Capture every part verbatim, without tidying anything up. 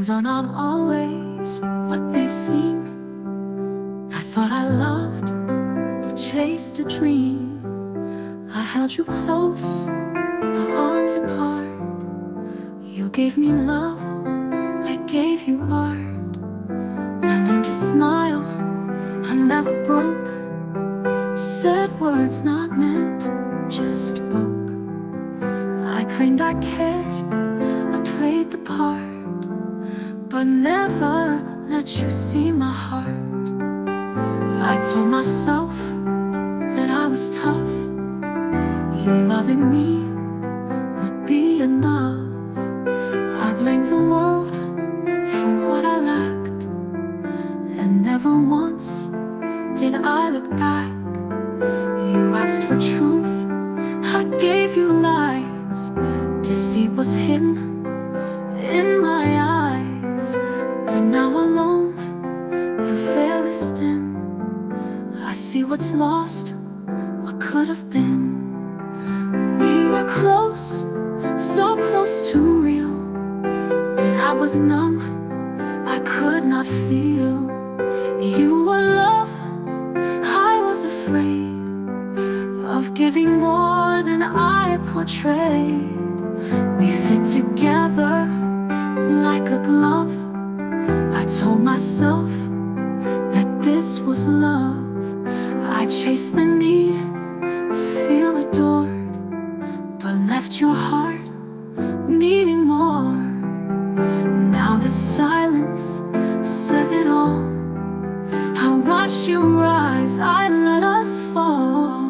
Things are not always what they seem. I thought I loved, but chased a dream. I held you close, but arms apart. You gave me love, I gave you art. I learned to smile, I never broke. Said words not meant, just spoke. I claimed I cared, I played the part, but never let you see my heart. I told myself that I was tough. You loving me would be enough. I blamed the world for what I lacked, and never once did I look back. You asked for truth, I gave you lies. Deceit was hidden in my eyes. But now alone, the veil is thin. I see what's lost, what could have been. We were close, so close to real, but I was numb, I could not feel. You were love, I was afraid of giving more than I portrayed. We fit together like a glove. I told myself that this was love. I chased the need to feel adored, but left your heart needing more. Now the silence says it all. I watched you rise, I let us fall.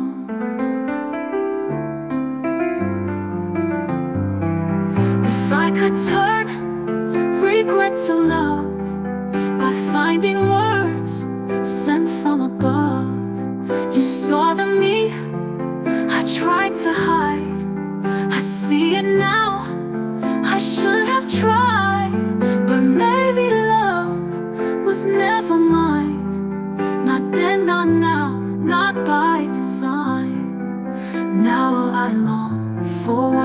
If I could turn regret to love by finding words sent from above. You saw the me I tried to hide. I see it now, I should have tried. But maybe love was never mine. Not then, not now, not by design. Now I long for